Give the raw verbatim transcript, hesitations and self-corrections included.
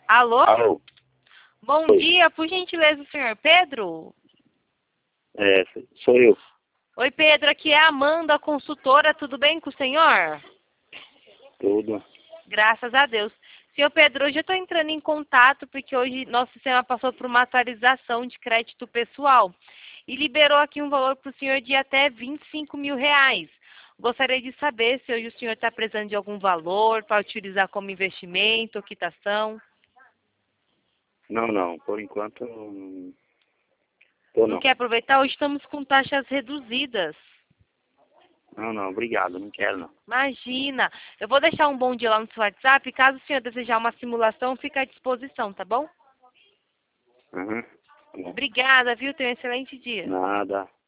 Alô? Alô? Bom Oi. dia, por gentileza, senhor Pedro? É, sou eu. Oi, Pedro, aqui é a Amanda, consultora, tudo bem com o senhor? Tudo. Graças a Deus. Senhor Pedro, hoje eu estou entrando em contato porque hoje nosso sistema passou por uma atualização de crédito pessoal e liberou aqui um valor para o senhor de até vinte e cinco mil reais. Gostaria de saber se hoje o senhor está precisando de algum valor para utilizar como investimento ou quitação. Não, não. Por enquanto, não. Tô Não não. quer aproveitar? Hoje estamos com taxas reduzidas. Não, não. Obrigado. Não quero, não. Imagina. Eu vou deixar um bom dia lá no seu WhatsApp. Caso o senhor desejar uma simulação, fica à disposição, tá bom? Uhum. Tá bom. Obrigada, viu? Tenha um excelente dia. Nada.